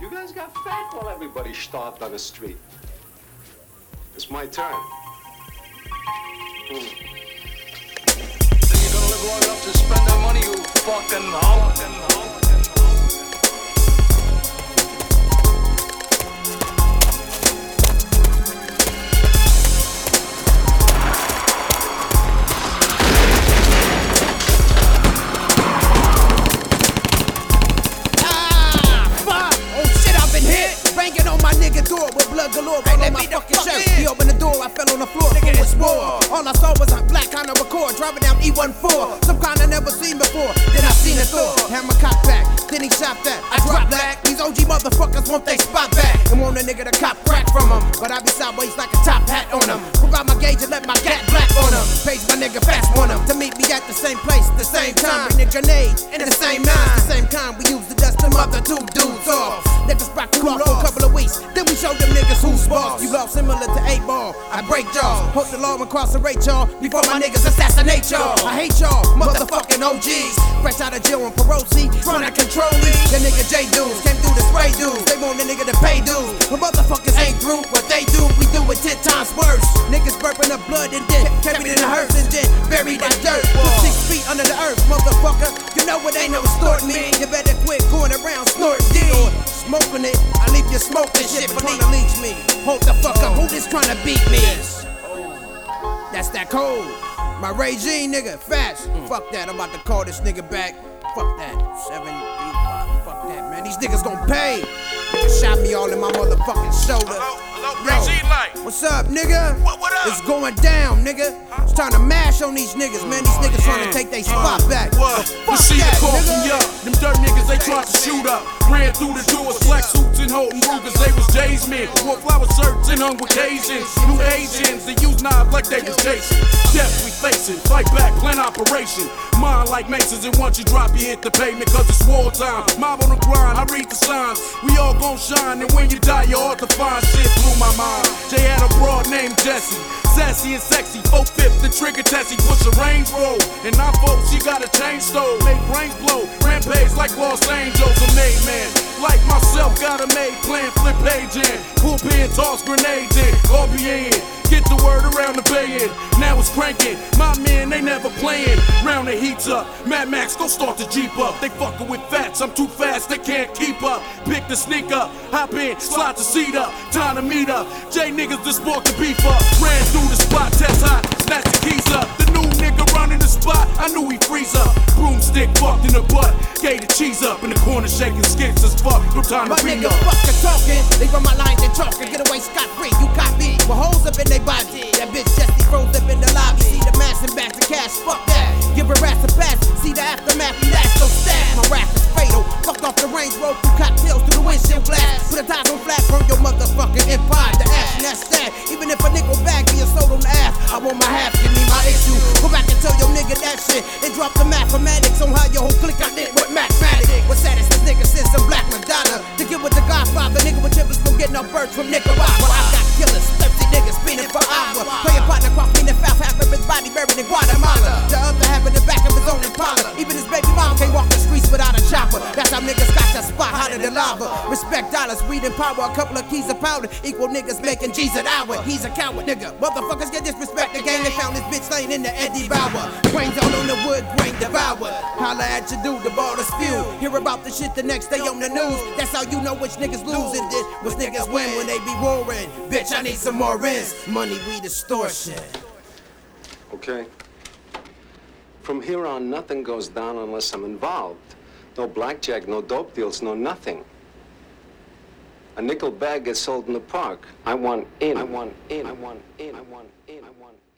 You guys got fat while everybody starved on the street. It's my turn. Think you're gonna live long enough to spend that money, you fucking hoe? Blood galore, roll on my fucking shirt. He opened the door, I fell on the floor. Nigga, it's war. All I saw was a black kind of record driving down E14. Some kind I never seen before. Then I seen a Thor. Hammer cop back, then he shot that. I dropped back. These OG motherfuckers want they spot back and want a nigga to cop crack from him. But I be sideways like a top hat on him. Whip out my gauge and let my gat black on him. Page my nigga fast on him to meet me at the same place, the same time. Bring the grenades and the same nine, the same kind we use to dust them other two dudes off. Let the spot cool off for a couple of weeks. Then we show them niggas who's boss. You lost similar to 8-ball. I break jaws. Hope the law incarcerate y'all before my niggas assassinate y'all. I hate y'all, motherfucking OGs. Fresh out of jail on parole, trying to control me. The nigga J dudes came through the spray dudes. They want the nigga to pay dues. But motherfuckers ain't through what they do. We do it 10 times worse. Niggas burping up blood and then kept it in the hearse and then buried that dirt. Put 6 feet under the earth, motherfucker. You know it ain't no extorting me. You better quit going around snorting D or smoking it. I leave you smoking shit for trying to leech me. Hold the fuck up, who this trying to beat me? That's that cold. My regime, nigga, fast. Fuck that, I'm about to call this nigga back. Fuck that, 735, fuck that, man. These niggas gon' pay. Nigga shot me all in my motherfucking shoulder. Yo, what's up, nigga? What up? It's going down, nigga. It's time to mash on these niggas, man. These niggas trying to take their spot back. What? You see the call from Yuck. Them dirt niggas, they tried to shoot up. Ran through the doors, black suits and Holton Rugers. They was Jay's men. Wore flower shirts and hung with Asians. New Asians, they use knives like they was Jason. Death we facing, fight back, plan operation. Mine like Masons, and once you drop, you hit the pavement, cause it's wartime. Mob on the grind, I read the signs. We all gon' shine, and when you die, you're hard to find. Shit blew my mind. Jay had a broad named Jessie. Sassy and sexy, 4/5, the trigger Tessie, push a range roll. And I'm folks, she got a chain stove, make brains blow. Rampage like Los Angeles, a made man. Like myself, got a made plan, flip page in. Bullpen, toss grenades in, RBA in. Get the word around the bay in. Now it's cranking, my men, they never playing. Round the heats up, Mad Max, go start the Jeep up. They fucking with fats, I'm too fast, they can't keep up. Pick the sneak up, hop in, slide the seat up. Time to meet up, J niggas just spark the beef up. Ran through the spot, test hot, snatch the keys up. The new nigga running the spot, I knew he freeze up. Broomstick fucked in the butt, gave the cheese up. In the corner shaking skits as fuck, no time to my re nigga up. fucking talking, leave on my lines and talking. Get away scot free, you got me. With holes up in they body. That bitch Jessie froze up in the lobby. See the mass and back to cash, fuck that. Give her ass a pass, see the aftermath, you last no stash. My rap is fatal, fucked off the range road through cocktails through the windshield glass. Put a tires on flat, burn your motherfucking empire to ash, and that's that. Even if a nickel bag be a sold on the ass, I want my half, give me my issue. Go back and tell your nigga that shit, and drop the mathematics on how your whole clique got lit with mathematics. What's that? It's this nigga send some black Madonna to get with the Godfather, nigga with chippers from getting up birds from Nicaragua. I got killers, thirsty niggas spinning for hours. Play a partner cross me in the south, half of his body buried in Guatemala. The other half in the back of his own Impala. Even his baby mom can't walk the streets without a chopper. That's how niggas got the spot hotter than lava. Respect dollars, weed and power, a couple of keys of powder. Equal niggas making G's an hour. He's a coward, nigga. Motherfuckers get disrespect the game. They found this bitch laying in the Eddie Bauer. Brains all on the wood, brain devoured. Holla at your dude, the ball is few. Hear about the shit the next day on the news. That's how you know which niggas lose and then which niggas win when they be warring. Bitch, I need some more rinse. Money, weed, extortion. Okay? From here on, nothing goes down unless I'm involved. No blackjack, no dope deals, no nothing. A nickel bag gets sold in the park. I want in. I want in. I want in. I want in. I want in.